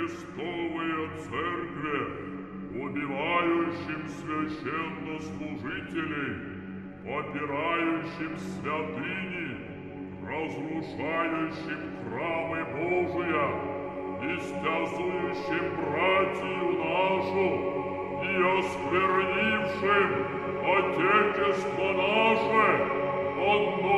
Христовые церкви, убивающим священнослужителей, попирающим святыни, разрушающим храмы Божия, истязующим братью нашу и осквернившим Отечество наше одно.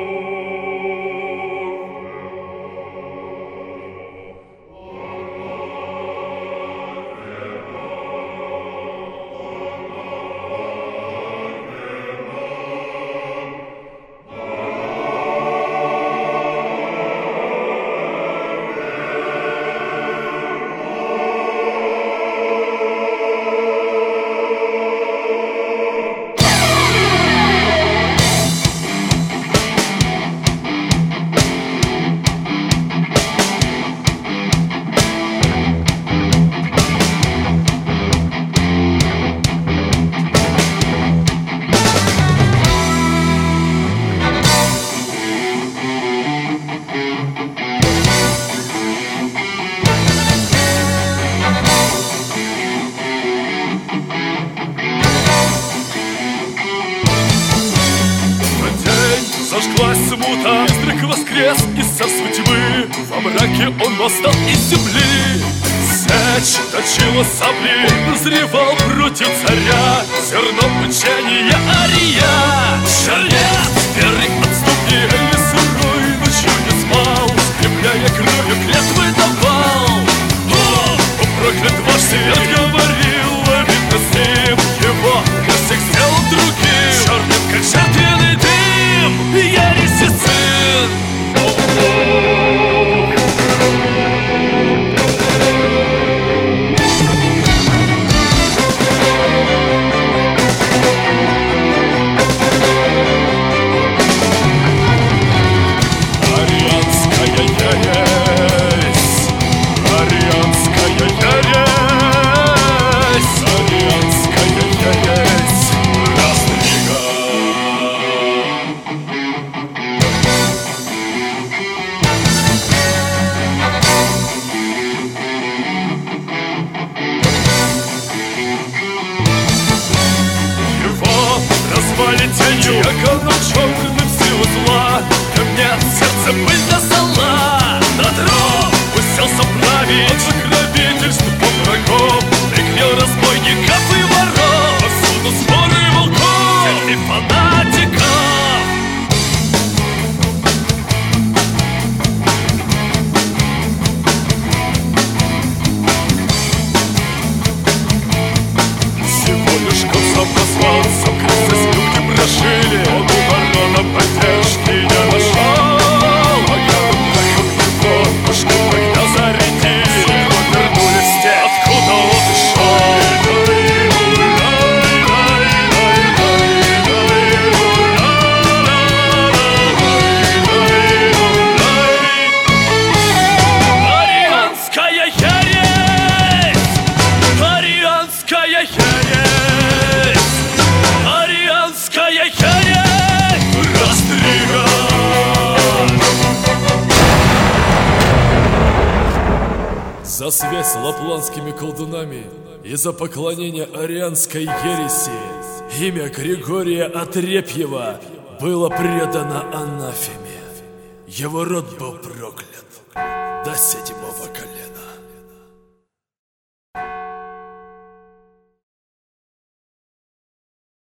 Зажглась смута, призрак воскрес из царства тьмы. Во мраке он восстал из земли. Сечь точила сабли, назревал против царя зерно учения Ария. Чернец, первый отступник, сырой ночью не спал, скрепляя кровью клятвы давал. О, проклят ваш свет, говорил, видно с ним его для всех сделал другим. Черным, как жертвенный дым, ереси сын. Тенью, как оно черным силу зла, мне от сердца пыльно зола. На трон уселся править, от покровительства под врагом прикрыл разбойников и воров. Повсюду сборы волков, среди фанатиков. Всего лишь год сам назвался, крысы прошили, он у барона поддержки не нашел. А рядом так легко, пушку когда зарядили, вернулись те, откуда он ушел. Арианская ересь! Арианская ересь! Арианская ересь! Растриган! За связь с лапландскими колдунами и за поклонение арианской ереси имя Григория Отрепьева было предано анафеме. Его род был проклят до 7-го колена.